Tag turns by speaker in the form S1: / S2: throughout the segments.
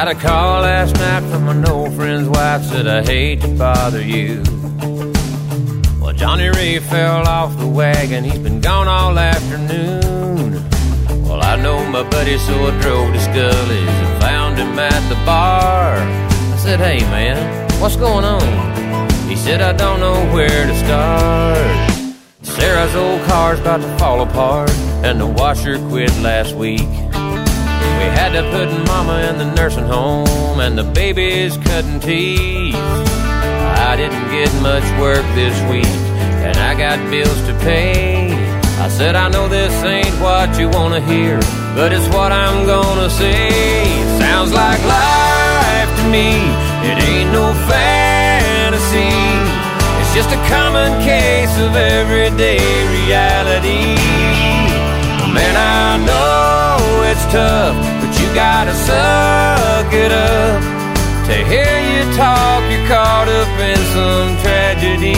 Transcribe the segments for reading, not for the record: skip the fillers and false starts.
S1: Got a call last night from an old friend's wife, said I hate to bother you. Well, Johnny Ray fell off the wagon, he's been gone all afternoon. Well, I know my buddy, so I drove to Scully's and found him at the bar. I said, hey man, what's going on? He said, I don't know where to start. Sarah's old car's about to fall apart, and the washer quit last week. We had to put Mama in the nursing home, and the baby's cutting teeth. I didn't get much work this week, and I got bills to pay. I said, I know this ain't what you wanna hear, but it's what I'm gonna say. It sounds like life to me, it ain't no fantasy. It's just a common case of everyday reality. Man, I know it's tough, but you gotta suck it up. To hear you talk, you're caught up in some tragedy.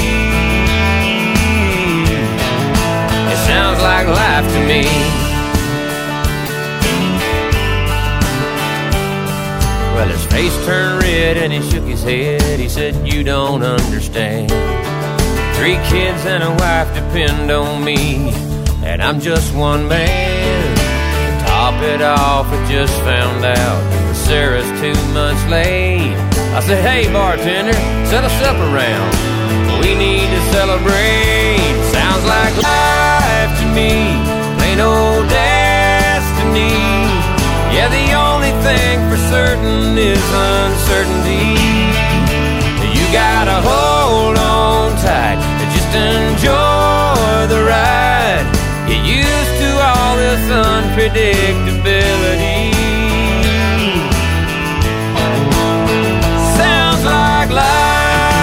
S1: It sounds like life to me. Well, his face turned red and he shook his head. He said, you don't understand. 3 kids and a wife depend on me, and I'm just one man. To top it off, I just found out that Sarah's 2 months late. I said, hey bartender, set us up around, we need to celebrate. Sounds like life to me, plain old destiny. Yeah, the only thing for certain is uncertainty. You gotta hold on tight and just enjoy the ride. Get used to all this unpredictability. Sounds like life.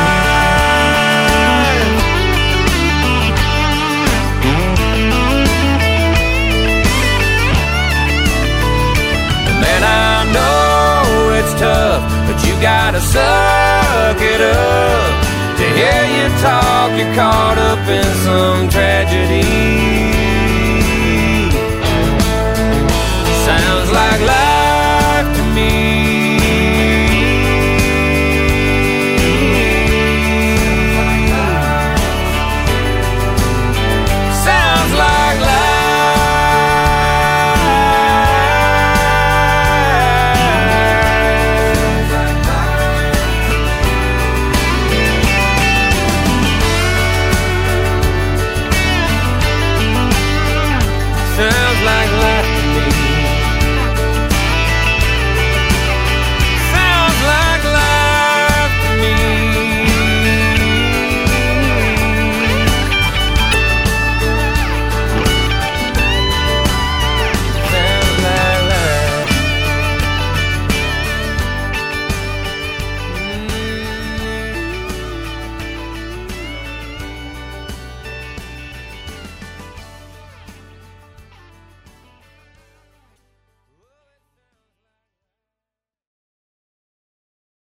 S1: Man, I know it's tough, but you gotta suck it up. To hear you talk, you're caught up in some tragedy.